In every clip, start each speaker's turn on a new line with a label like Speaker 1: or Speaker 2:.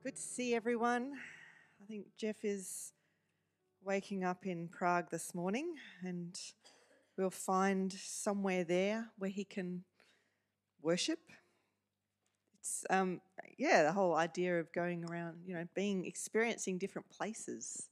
Speaker 1: Good to see everyone. I think Jeff is waking up in Prague this morning, and we'll find somewhere there where he can worship. It's the whole idea of going around, experiencing different places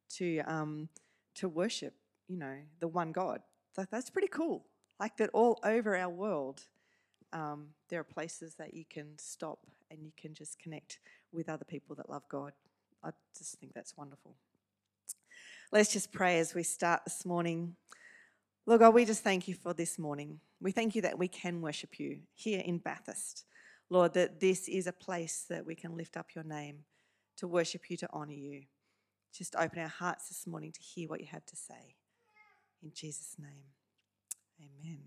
Speaker 1: to worship, the one God. That's pretty cool. Like that, all over our world, there are places that you can stop and you can just connect with other people that love God. I just think that's wonderful. Let's just pray as we start this morning. Lord God, we just thank you for this morning. We thank you that we can worship you here in Bathurst. Lord, that this is a place that we can lift up your name, to worship you, to honour you. Just open our hearts this morning to hear what you have to say. In Jesus' name, amen.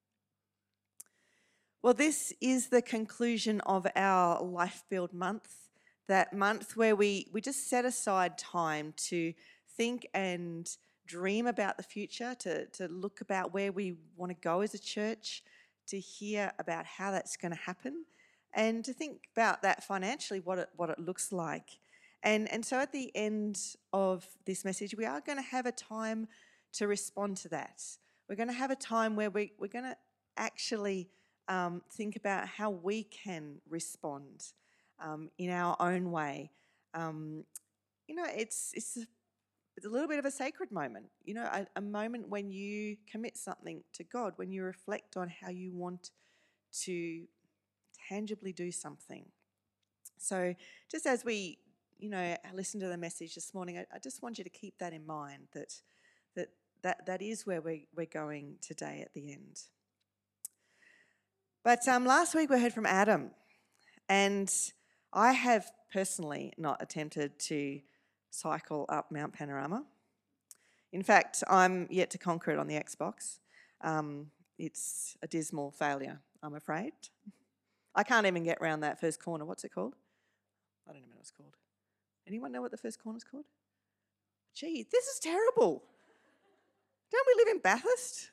Speaker 1: Well, this is the conclusion of our Life Build month, that month where we just set aside time to think and dream about the future, to look about where we want to go as a church, to hear about how that's going to happen, and to think about that financially, what it looks like. And so at the end of this message, we are going to have a time to respond to that. We're going to have a time where we're going to actually think about how we can respond in our own way. It's a little bit of a sacred moment, a moment when you commit something to God, when you reflect on how you want to tangibly do something. So just as we, listen to the message this morning, I just want you to keep that in mind, that is where we're going today at the end. But last week we heard from Adam, and I have personally not attempted to cycle up Mount Panorama. In fact, I'm yet to conquer it on the Xbox. It's a dismal failure, I'm afraid. I can't even get around that first corner. What's it called? I don't even know what it's called. Anyone know what the first corner's called? Gee, this is terrible. Don't we live in Bathurst?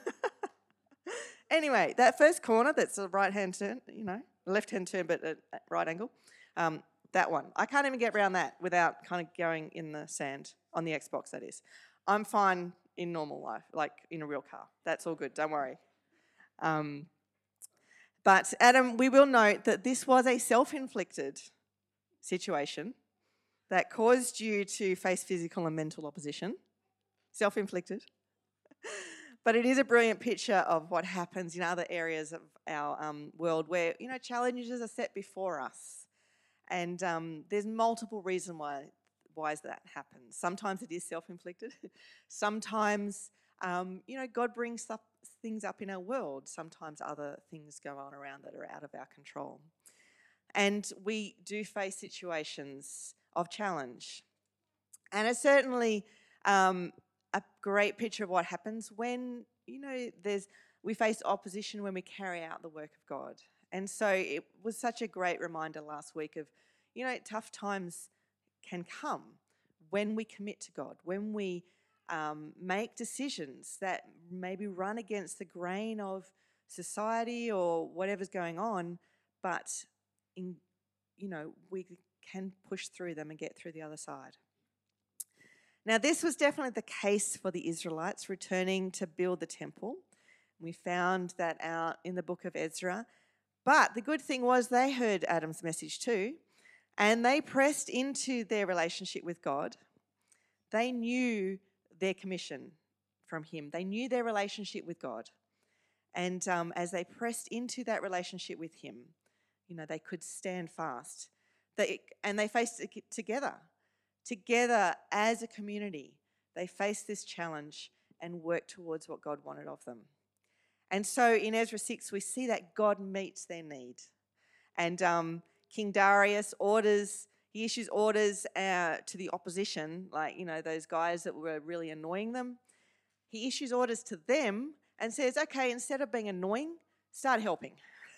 Speaker 1: Anyway, that first corner, that's a right-hand turn, left-hand turn but at right angle, that one. I can't even get around that without kind of going in the sand, on the Xbox that is. I'm fine in normal life, like in a real car. That's all good, don't worry. But Adam, we will note that this was a self-inflicted situation that caused you to face physical and mental opposition. Self-inflicted. But it is a brilliant picture of what happens in other areas of our world where, challenges are set before us. And there's multiple reasons why that happens. Sometimes it is self-inflicted. Sometimes, God brings things up in our world. Sometimes other things go on around that are out of our control. And we do face situations of challenge. And it's certainly a great picture of what happens when, we face opposition when we carry out the work of God. And so it was such a great reminder last week of, tough times can come when we commit to God, when we make decisions that maybe run against the grain of society or whatever's going on, but we can push through them and get through the other side. Now, this was definitely the case for the Israelites returning to build the temple. We found that out in the book of Ezra. But the good thing was they heard Adam's message too, and they pressed into their relationship with God. They knew their commission from him. They knew their relationship with God. And as they pressed into that relationship with him, they could stand fast. And they faced it together. Together as a community, they faced this challenge and worked towards what God wanted of them. And so in Ezra 6, we see that God meets their need. And King Darius issues orders to the opposition, like, those guys that were really annoying them. He issues orders to them and says, okay, instead of being annoying, start helping.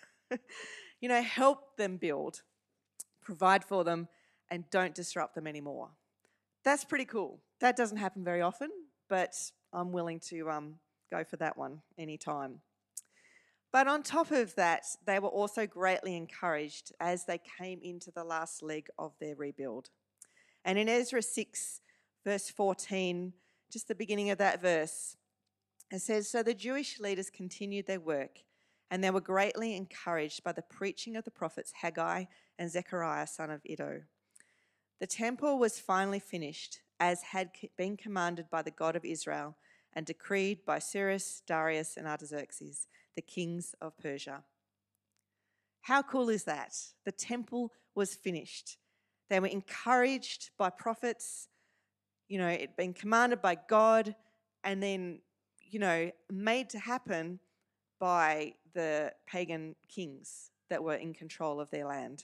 Speaker 1: Help them build, provide for them, and don't disrupt them anymore. That's pretty cool. That doesn't happen very often, but I'm willing to go for that one anytime. But on top of that, they were also greatly encouraged as they came into the last leg of their rebuild. And in Ezra 6, verse 14, just the beginning of that verse, it says, "So the Jewish leaders continued their work, and they were greatly encouraged by the preaching of the prophets Haggai and Zechariah, son of Iddo. The temple was finally finished, as had been commanded by the God of Israel and decreed by Cyrus, Darius, and Artaxerxes, the kings of Persia." How cool is that? The temple was finished. They were encouraged by prophets, it had been commanded by God, and then, made to happen by the pagan kings that were in control of their land.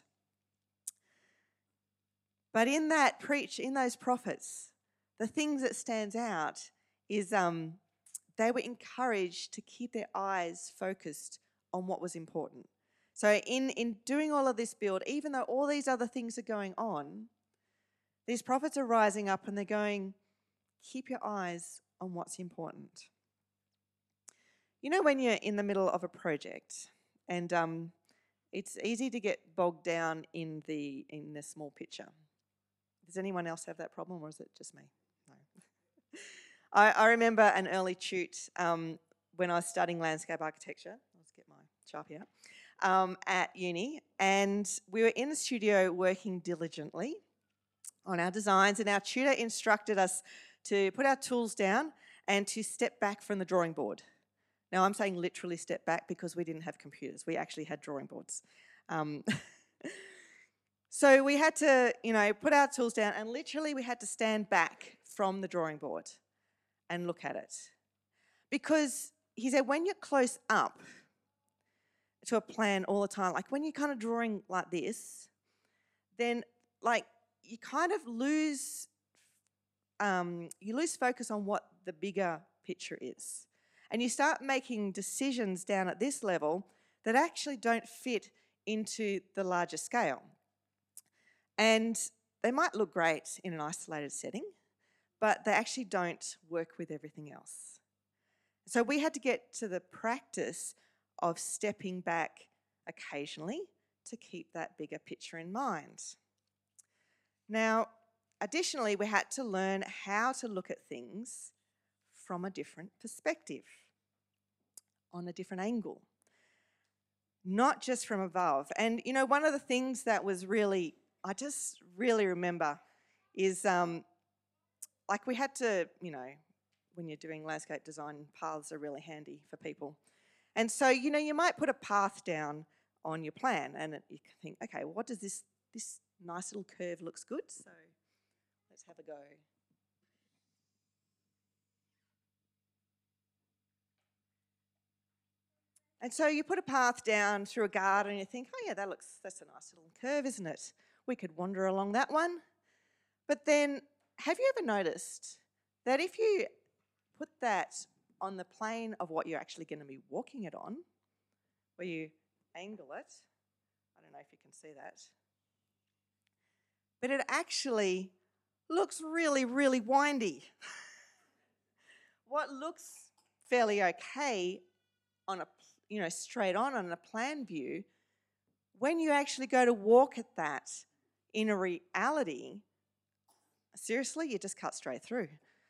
Speaker 1: But in those prophets, the things that stands out is they were encouraged to keep their eyes focused on what was important. So in doing all of this build, even though all these other things are going on, these prophets are rising up and they're going, keep your eyes on what's important. When you're in the middle of a project and it's easy to get bogged down in the small picture. Does anyone else have that problem, or is it just me? No. I remember an early tute when I was studying landscape architecture. Let's get my Sharpie out. At uni, and we were in the studio working diligently on our designs, and our tutor instructed us to put our tools down and to step back from the drawing board. Now, I'm saying literally step back because we didn't have computers. We actually had drawing boards. So we had to, put our tools down, and literally we had to stand back from the drawing board and look at it. Because he said when you're close up to a plan all the time, like when you're kind of drawing like this, then you kind of lose focus on what the bigger picture is. And you start making decisions down at this level that actually don't fit into the larger scale. And they might look great in an isolated setting, but they actually don't work with everything else. So we had to get to the practice of stepping back occasionally to keep that bigger picture in mind. Now, additionally, we had to learn how to look at things from a different perspective, on a different angle, not just from above. And, one of the things that was I just really remember is we had to, when you're doing landscape design, paths are really handy for people. And so, you might put a path down on your plan and you can think, okay, what does this nice little curve looks good, so let's have a go. And so you put a path down through a garden and you think, oh yeah, that's a nice little curve, isn't it? We could wander along that one. But then, have you ever noticed that if you put that on the plane of what you're actually going to be walking it on, where you angle it, I don't know if you can see that, but it actually looks really, really windy. What looks fairly okay on a, straight on a plan view, when you actually go to walk at that in a reality, seriously, you just cut straight through.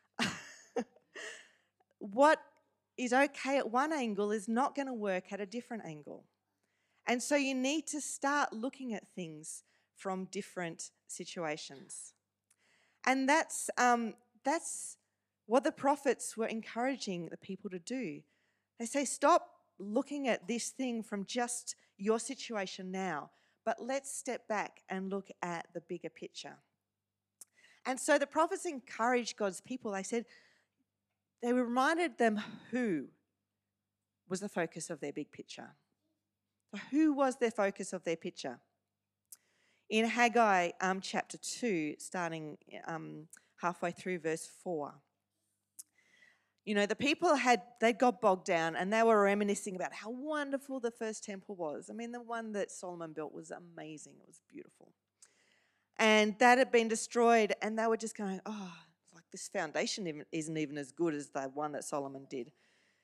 Speaker 1: What is okay at one angle is not going to work at a different angle. And so you need to start looking at things from different situations. And that's what the prophets were encouraging the people to do. They say, stop looking at this thing from just your situation now, but let's step back and look at the bigger picture. And so the prophets encouraged God's people. They reminded them who was the focus of their big picture. Who was their focus of their picture? In Haggai chapter 2, starting halfway through verse 4, the people they got bogged down and they were reminiscing about how wonderful the first temple was. I mean, the one that Solomon built was amazing. It was beautiful. And that had been destroyed, and they were just going, oh, like this foundation isn't even as good as the one that Solomon did.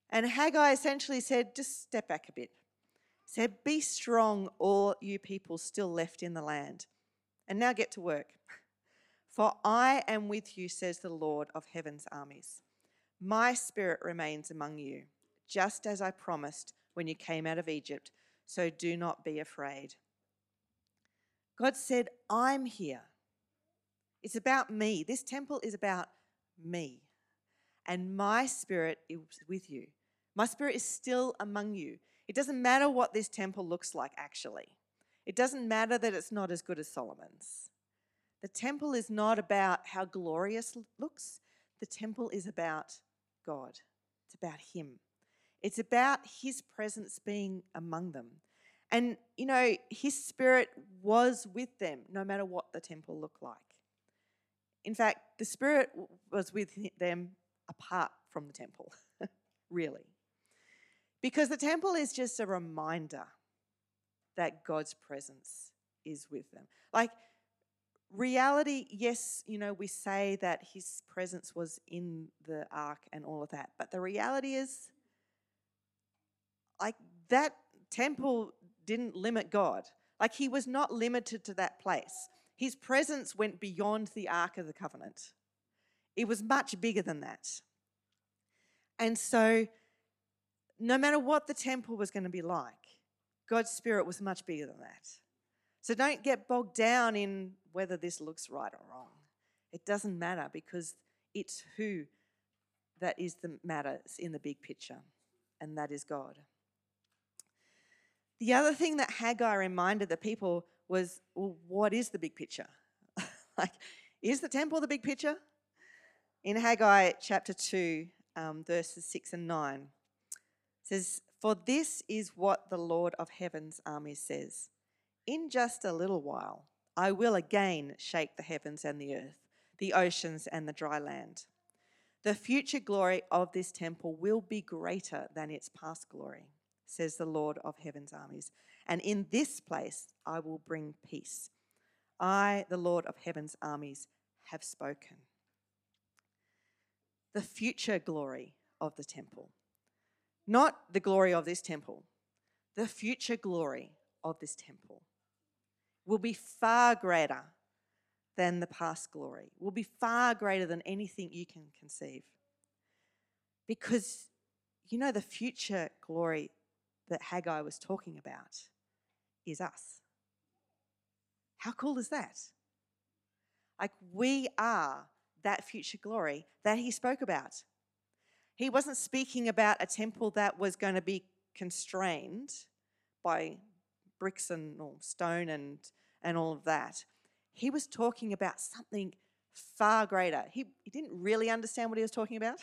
Speaker 1: And Haggai essentially said, just step back a bit. Said, be strong, all you people still left in the land. And now get to work. For I am with you, says the Lord of heaven's armies. My spirit remains among you, just as I promised when you came out of Egypt, so do not be afraid. God said, I'm here. It's about me. This temple is about me. And my spirit is with you. My spirit is still among you. It doesn't matter what this temple looks like, actually. It doesn't matter that it's not as good as Solomon's. The temple is not about how glorious it looks. The temple is about God. It's about Him. It's about His presence being among them. And, His Spirit was with them no matter what the temple looked like. In fact, the Spirit was with them apart from the temple, really. Because the temple is just a reminder that God's presence is with them. Like, reality, yes, we say that His presence was in the ark and all of that, but the reality is, like, that temple didn't limit God. Like, He was not limited to that place. His presence went beyond the Ark of the Covenant. It was much bigger than that. And so, no matter what the temple was going to be like, God's Spirit was much bigger than that. So don't get bogged down in whether this looks right or wrong. It doesn't matter, because it's who that is the matters in the big picture, and that is God. The other thing that Haggai reminded the people was, well, what is the big picture? Like, is the temple the big picture? In Haggai chapter 2, verses 6 and 9, it says, "For this is what the Lord of heaven's armies says. In just a little while, I will again shake the heavens and the earth, the oceans and the dry land. The future glory of this temple will be greater than its past glory, says the Lord of heaven's armies. And in this place I will bring peace. I, the Lord of heaven's armies, have spoken." The future glory of the temple. Not the glory of this temple. The future glory of this temple will be far greater than the past glory, will be far greater than anything you can conceive. Because, the future glory that Haggai was talking about is us. How cool is that? Like, we are that future glory that he spoke about. He wasn't speaking about a temple that was going to be constrained by bricks and stone and all of that. He was talking about something far greater. He didn't really understand what he was talking about.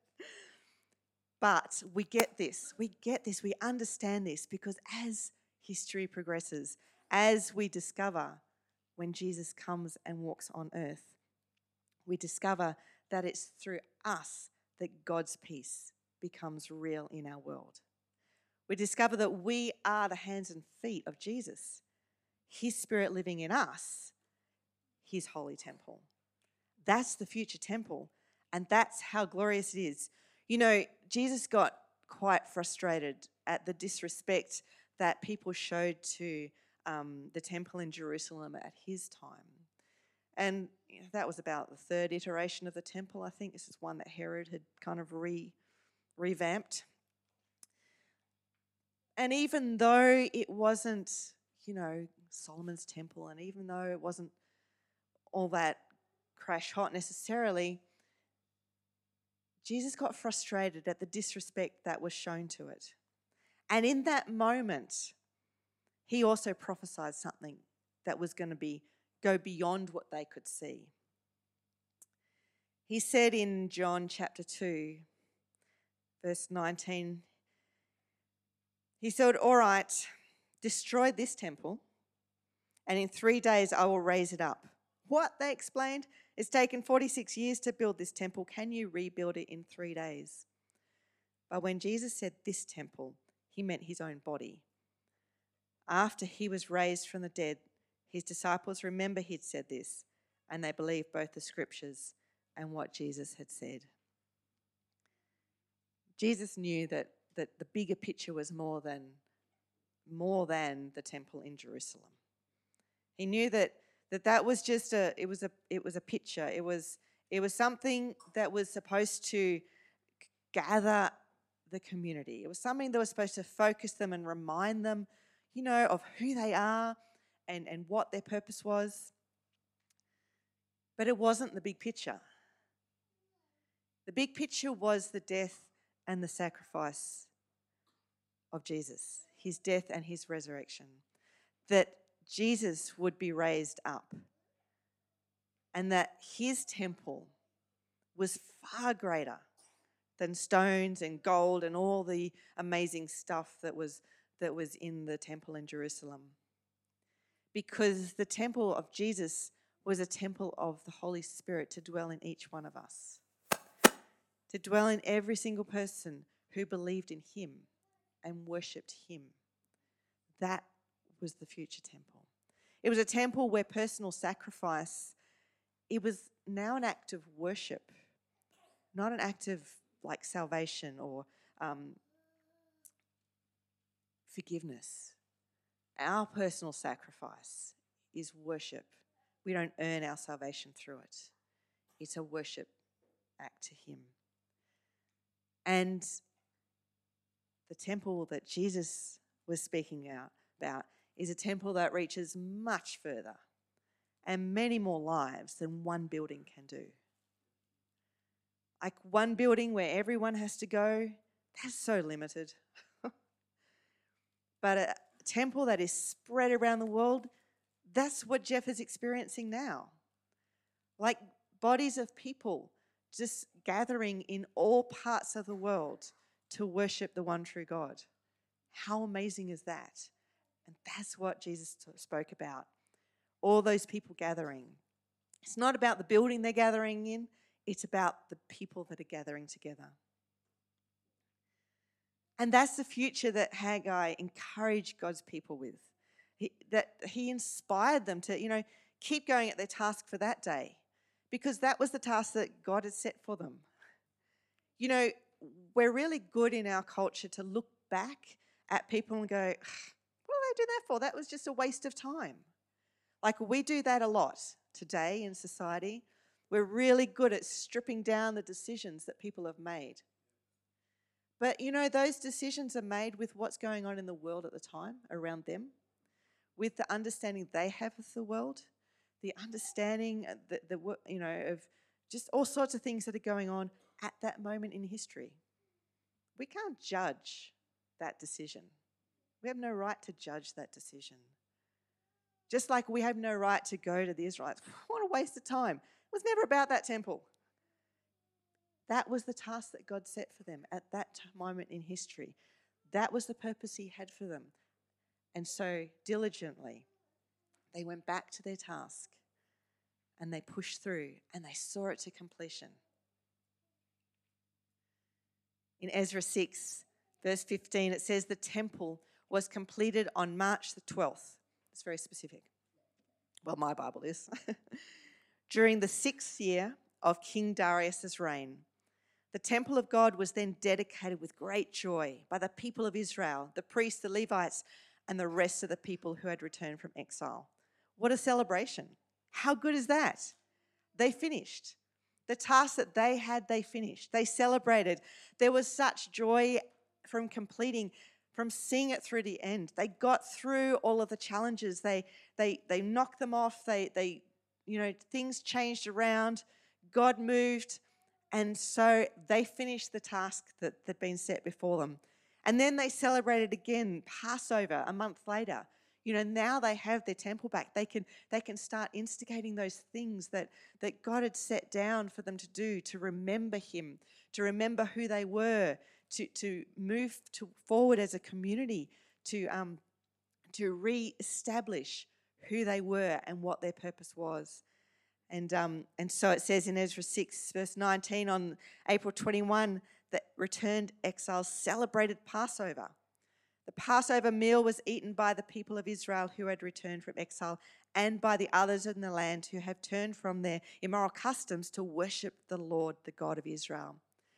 Speaker 1: But we get this, we understand this, because as history progresses, as we discover when Jesus comes and walks on earth, we discover that it's through us that God's peace becomes real in our world. We discover that we are the hands and feet of Jesus, His Spirit living in us, His holy temple. That's the future temple, and that's how glorious it is. Jesus got quite frustrated at the disrespect that people showed to the temple in Jerusalem at his time. And that was about the third iteration of the temple. I think this is one that Herod had kind of revamped. And even though it wasn't, Solomon's temple, and even though it wasn't all that crash hot necessarily, Jesus got frustrated at the disrespect that was shown to it. And in that moment, he also prophesied something that was going to go beyond what they could see. He said in John chapter 2, verse 19, he said, "All right, destroy this temple, and in 3 days I will raise it up." What? They explained. It's taken 46 years to build this temple. Can you rebuild it in 3 days? But when Jesus said this temple, he meant his own body. After he was raised from the dead, his disciples remember he'd said this, and they believed both the scriptures and what Jesus had said. Jesus knew that the bigger picture was more than the temple in Jerusalem. He knew that was just a picture. It was something that was supposed to gather the community. It was something that was supposed to focus them and remind them, of who they are and what their purpose was. But it wasn't the big picture. The big picture was the death and the sacrifice of Jesus, his death and his resurrection, that Jesus would be raised up and that his temple was far greater than stones and gold and all the amazing stuff that was in the temple in Jerusalem. Because the temple of Jesus was a temple of the Holy Spirit to dwell in each one of us, to dwell in every single person who believed in him and worshipped him. That was the future temple. It was a temple where personal sacrifice, it was now an act of worship, not an act of like salvation or forgiveness. Our personal sacrifice is worship. We don't earn our salvation through it. It's a worship act to him. And the temple that Jesus was speaking about is a temple that reaches much further and many more lives than one building can do. Like one building where everyone has to go, that's so limited. But a temple that is spread around the world, that's what Jeff is experiencing now. Like bodies of people just gathering in all parts of the world to worship the one true God. How amazing is that? And that's what Jesus spoke about. All those people gathering. It's not about the building they're gathering in, it's about the people that are gathering together. And that's the future that Haggai encouraged God's people with. He inspired them to, keep going at their task for that day, because that was the task that God had set for them. We're really good in our culture to look back at people and go, what did they do that for? That was just a waste of time. Like we do that a lot today in society. We're really good at stripping down the decisions that people have made. But, those decisions are made with what's going on in the world at the time around them, with the understanding they have of the world, the understanding of just all sorts of things that are going on at that moment in history. We can't judge that decision. We have no right to judge that decision. Just like we have no right to go to the Israelites. What a waste of time. It was never about that temple. That was the task that God set for them at that moment in history. That was the purpose he had for them. And so diligently, they went back to their task and they pushed through and they saw it to completion. In Ezra 6, verse 15, it says the temple was completed on March the 12th. It's very specific. Well, my Bible is. During the 6th year of King Darius's reign. The temple of God was then dedicated with great joy by the people of Israel, the priests, the Levites, and the rest of the people who had returned from exile. What a celebration. How good is that? They finished. The task that they had, they finished. They celebrated. There was such joy from completing, from seeing it through the end. They got through all of the challenges. They knocked them off. Things changed around. God moved. And so they finished the task that had been set before them. And then they celebrated again Passover a month later. Now they have their temple back. They can start instigating those things that God had set down for them to do, to remember him, to remember who they were, to move forward as a community, to re-establish who they were and what their purpose was. And so it says in Ezra 6, verse 19, on April 21, that returned exiles celebrated Passover. The Passover meal was eaten by the people of Israel who had returned from exile and by the others in the land who have turned from their immoral customs to worship the Lord, the God of Israel.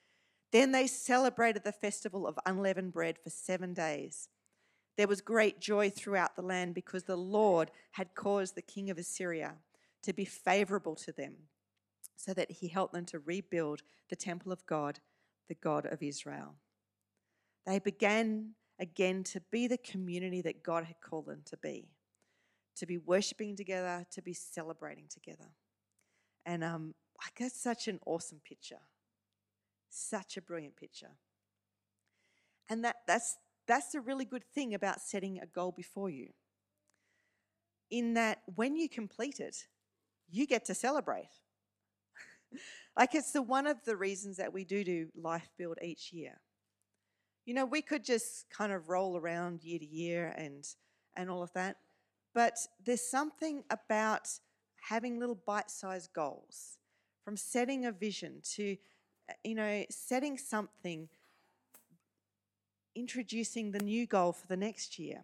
Speaker 1: Then they celebrated the festival of unleavened bread for 7 days. There was great joy throughout the land because the Lord had caused the king of Assyria to be favorable to them, so that he helped them to rebuild the temple of God, the God of Israel. They began again to be the community that God had called them to be worshipping together, to be celebrating together. And that's such an awesome picture. Such a brilliant picture. And that's the really good thing about setting a goal before you. In that when you complete it, you get to celebrate. Like it's one of the reasons that we do Life Build each year. You know, we could just kind of roll around year to year and all of that. But there's something about having little bite-sized goals, from setting a vision to, setting something, introducing the new goal for the next year,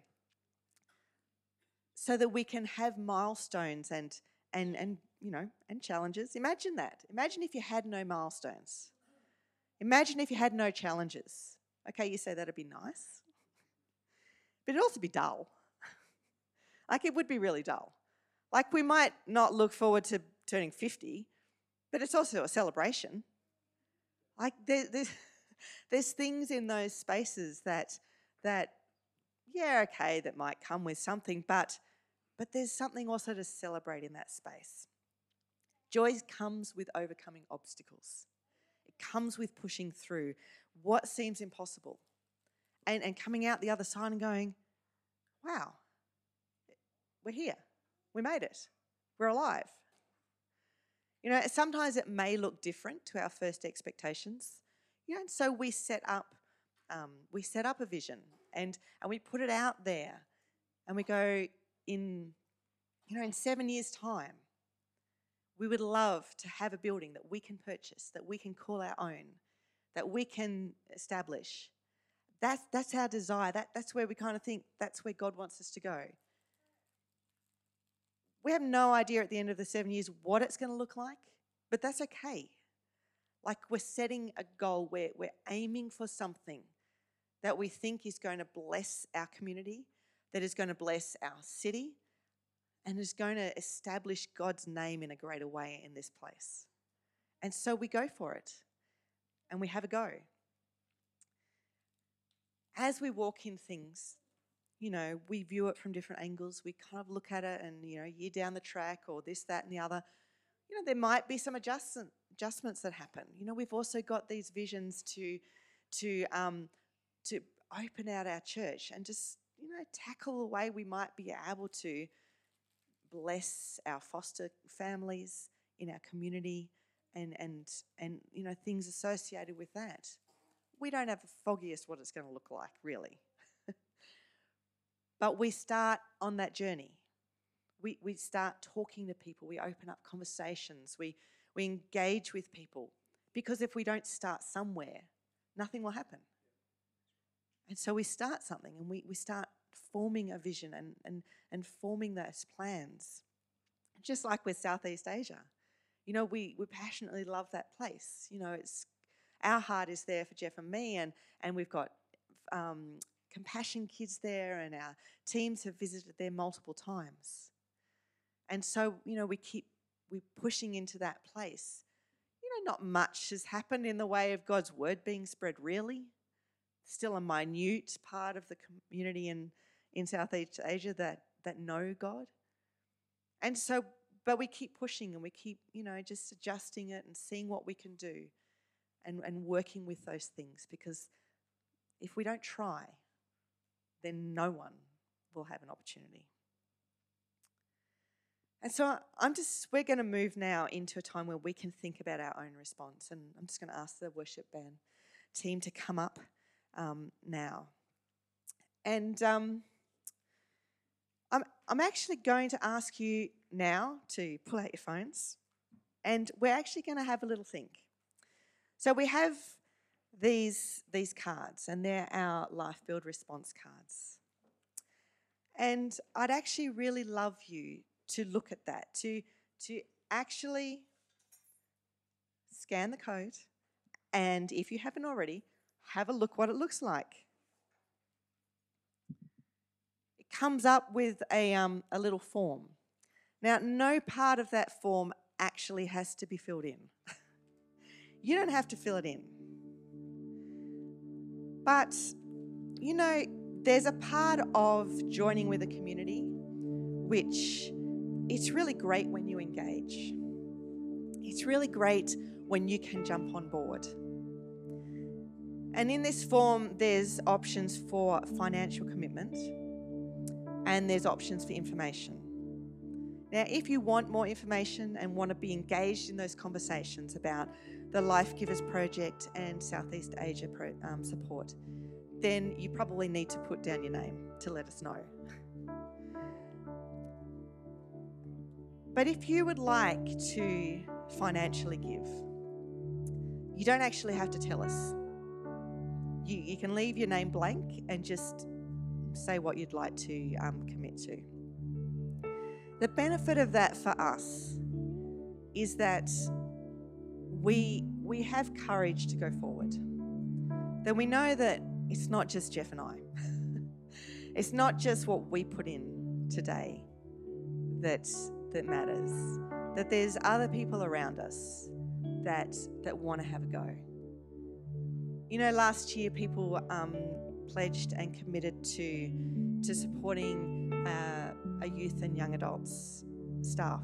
Speaker 1: so that we can have milestones and challenges. Imagine that. Imagine if you had no milestones. Imagine if you had no challenges. Okay, you say that'd be nice, but it'd also be dull. Like it would be really dull. Like we might not look forward to turning 50, but it's also a celebration. Like there's things in those spaces that might come with something, but there's something also to celebrate in that space. Joy comes with overcoming obstacles. It comes with pushing through what seems impossible and coming out the other side and going, wow, we're here. We made it. We're alive. You know, sometimes it may look different to our first expectations. You know, and so we set up a vision and we put it out there and we go in 7 years' time, we would love to have a building that we can purchase, that we can call our own, that we can establish. That's our desire. That's where we kind of think that's where God wants us to go. We have no idea at the end of the 7 years what it's going to look like, but that's okay. Like we're setting a goal, we're aiming for something that we think is going to bless our community, that is going to bless our city, and is going to establish God's name in a greater way in this place. And so we go for it, and we have a go. As we walk in things, we view it from different angles. We kind of look at it and, year down the track or this, that, and the other, there might be some adjustments that happen. We've also got these visions to open out our church and just, tackle the way we might be able to bless our foster families in our community and things associated with that. We don't have the foggiest what it's going to look like, really. But we start on that journey. We start talking to people. We open up conversations. We engage with people. Because if we don't start somewhere, nothing will happen. And so we start something and we start forming a vision and forming those plans. Just like with Southeast Asia. We passionately love that place. Our heart is there for Jeff and me, and we've got Compassion Kids there, and our teams have visited there multiple times. And so, we're pushing into that place. Not much has happened in the way of God's word being spread, really. Still a minute part of the community in Southeast Asia that know God. And so, but we keep pushing and we keep, just adjusting it and seeing what we can do and working with those things, because if we don't try, then no one will have an opportunity. And so we're going to move now into a time where we can think about our own response. And I'm just going to ask the worship band team to come up now. And I'm actually going to ask you now to pull out your phones, and we're actually going to have a little think. So we have these cards, and they're our Life Build response cards. And I'd actually really love you to look at that, to actually scan the code And if you haven't already, have a look what it looks like. It comes up with a little form. Now, no part of that form actually has to be filled in. You don't have to fill it in. But, there's a part of joining with a community which it's really great when you engage. It's really great when you can jump on board. And in this form, there's options for financial commitment and there's options for information. Now, if you want more information and want to be engaged in those conversations about the Life Givers Project and Southeast Asia support, then you probably need to put down your name to let us know. But if you would like to financially give, you don't actually have to tell us. You can leave your name blank and just say what you'd like to commit to. The benefit of that for us is that we have courage to go forward. That we know that it's not just Jeff and I. It's not just what we put in today that matters. That there's other people around us that want to have a go. Last year people pledged and committed to supporting a youth and young adults staff.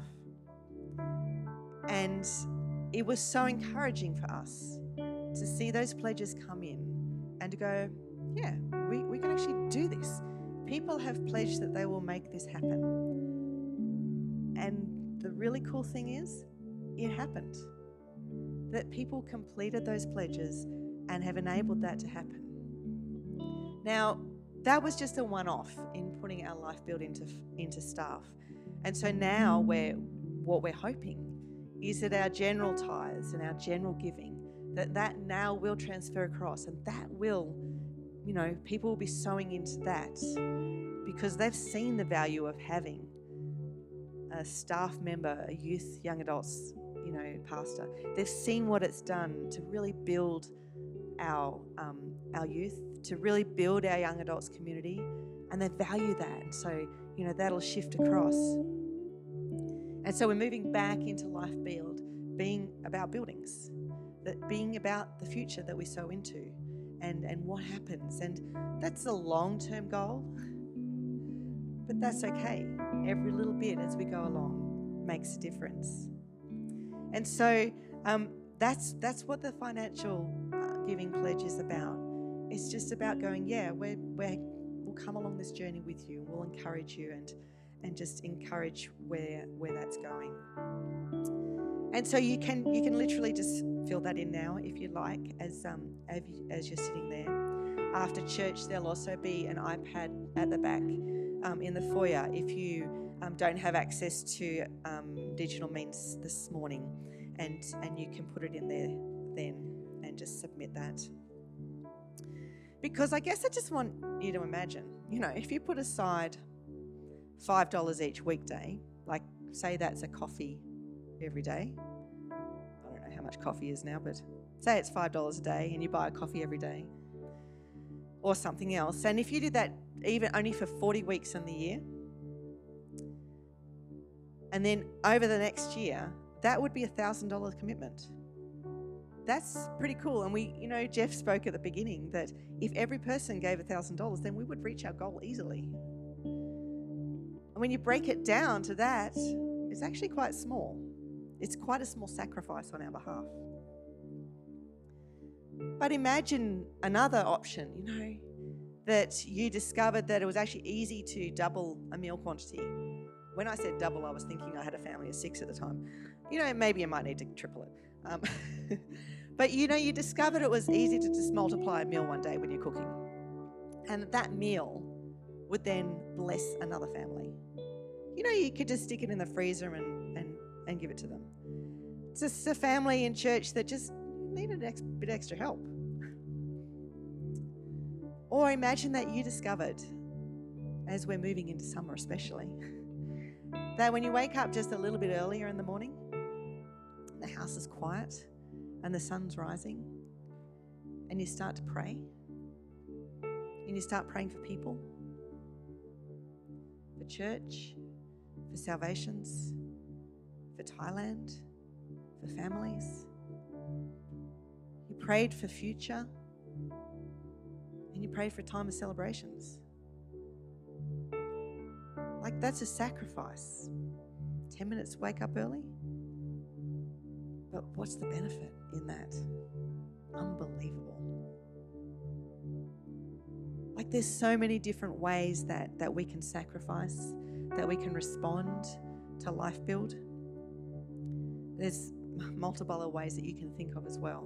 Speaker 1: And it was so encouraging for us to see those pledges come in and to go, yeah, we can actually do this. People have pledged that they will make this happen. And the really cool thing is, it happened. That people completed those pledges and have enabled that to happen. Now, that was just a one-off in putting our Life Build into staff. And so now what we're hoping is that our general tithes and our general giving, that now will transfer across, and that will, people will be sowing into that because they've seen the value of having a staff member, a youth, young adults, pastor. They've seen what it's done to really build our youth, to really build our young adults community, and they value that. And so, that'll shift across. And so we're moving back into Life Build, being about buildings, that being about the future that we sow into and what happens. And that's a long-term goal, but that's okay. Every little bit as we go along makes a difference. And so that's what the financial giving pledge is about. It's just about going, we'll come along this journey with you. We'll encourage you and just encourage where that's going. And so you can literally just fill that in now if you like, as you're sitting there. After church, there'll also be an iPad at the back in the foyer if you don't have access to digital means this morning, and you can put it in there then and just submit that. Because I guess I just want you to imagine, if you put aside $5 each weekday, like say that's a coffee every day. I don't know how much coffee is now, but say it's $5 a day and you buy a coffee every day or something else. And if you did that even only for 40 weeks in the year, and then over the next year, that would be $1,000 commitment. That's pretty cool. And Jeff spoke at the beginning that if every person gave $1,000, then we would reach our goal easily. And when you break it down to that, it's actually quite small. It's quite a small sacrifice on our behalf. But imagine another option, that you discovered that it was actually easy to double a meal quantity. When I said double, I was thinking I had a family of 6 at the time. Maybe you might need to triple it. But you discovered it was easy to just multiply a meal one day when you're cooking. And that meal would then bless another family. You could just stick it in the freezer and give it to them. It's just a family in church that just needed a bit extra help. Or imagine that you discovered, as we're moving into summer especially, that when you wake up just a little bit earlier in the morning, the house is quiet and the sun's rising, and you start to pray, and you start praying for people, for church, for salvations, for Thailand, for families. You prayed for future, and you prayed for a time of celebrations. Like, that's a sacrifice. 10 minutes to wake up early. But what's the benefit in that? Unbelievable. Like, there's so many different ways that we can sacrifice, that we can respond to Life Build. There's multiple other ways that you can think of as well.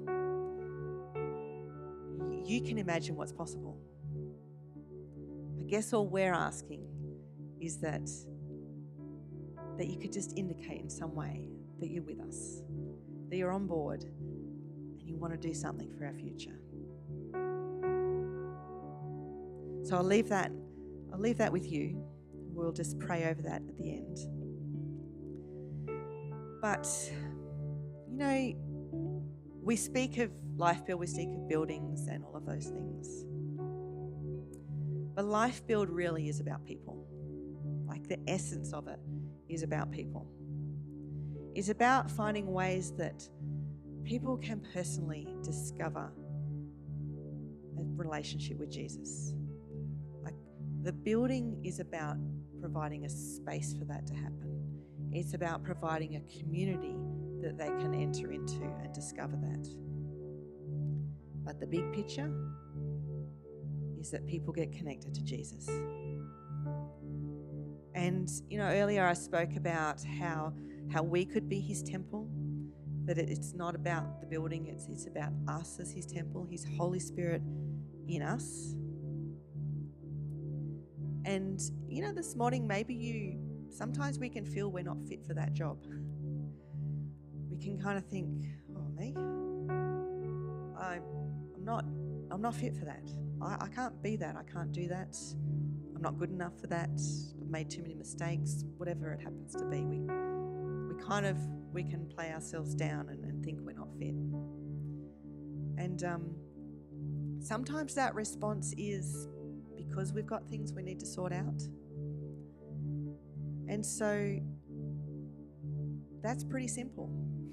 Speaker 1: You can imagine what's possible. I guess all we're asking is that you could just indicate in some way that you're with us, that you're on board, and you want to do something for our future. So I'll leave that with you. We'll just pray over that at the end. But, we speak of Life Build, we speak of buildings and all of those things. But Life Build really is about people. Like, the essence of it is about people. It's about finding ways that people can personally discover a relationship with Jesus. Like, the building is about providing a space for that to happen. It's about providing a community that they can enter into and discover that. But the big picture is that people get connected to Jesus. And, earlier I spoke about how we could be his temple, that it's not about the building, it's about us as his temple, his Holy Spirit in us. And, this morning, sometimes we can feel we're not fit for that job. We can kind of think, oh, me? I'm not fit for that. I can't be that. I can't do that. I'm not good enough for that. I've made too many mistakes, whatever it happens to be. We can play ourselves down and think we're not fit. And sometimes that response is because we've got things we need to sort out. And so that's pretty simple.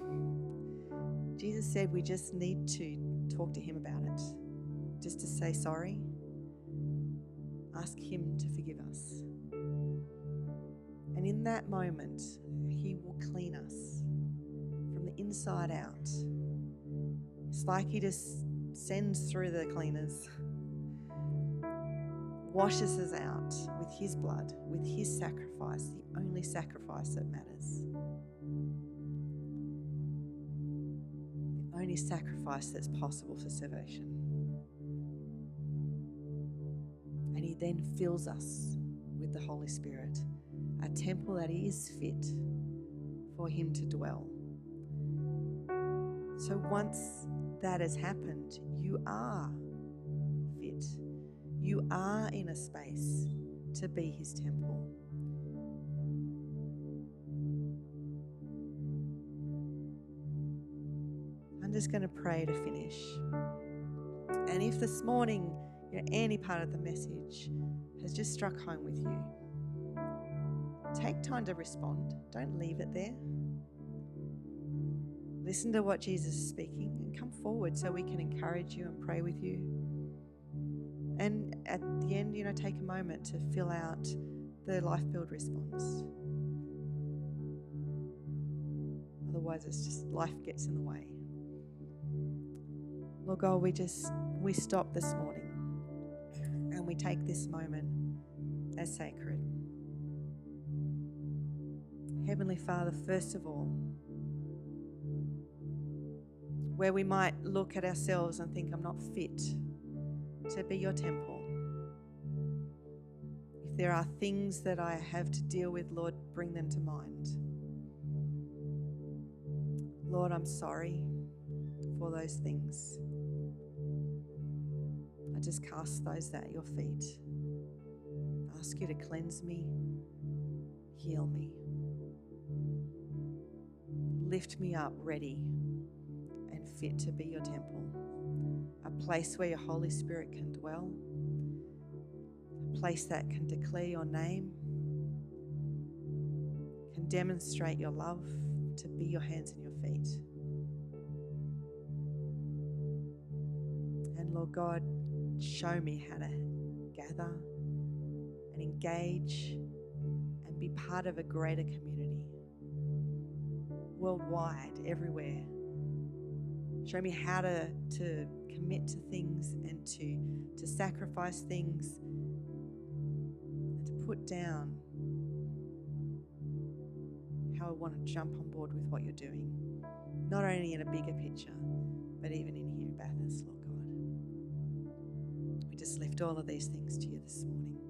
Speaker 1: Jesus said we just need to talk to him about it, just to say sorry, ask him to forgive us. And in that moment, he will clean us from the inside out. It's like he just sends through the cleaners, washes us out with his blood, with his sacrifice, the only sacrifice that matters. The only sacrifice that's possible for salvation. And he then fills us with the Holy Spirit, a temple that is fit for him to dwell. So once that has happened, you are fit. You are in a space to be his temple. I'm just going to pray to finish. And if this morning, any part of the message has just struck home with you, take time to respond. Don't leave it there. Listen to what Jesus is speaking and come forward so we can encourage you and pray with you. And at the end, take a moment to fill out the Life Build response. Otherwise, it's just life gets in the way. Lord God, we stop this morning and we take this moment as sacred. Heavenly Father, first of all, where we might look at ourselves and think, I'm not fit to be your temple. If there are things that I have to deal with, Lord, bring them to mind. Lord, I'm sorry for those things. I just cast those at your feet. Ask you to cleanse me, heal me, lift me up ready and fit to be your temple, a place where your Holy Spirit can dwell, a place that can declare your name, can demonstrate your love, to be your hands and your feet. And Lord God, show me how to gather and engage and be part of a greater community, worldwide, everywhere. Show me how to commit to things and to sacrifice things and to put down how I want to jump on board with what you're doing, not only in a bigger picture, but even in here at Bathurst, Lord God. We just lift all of these things to you this morning.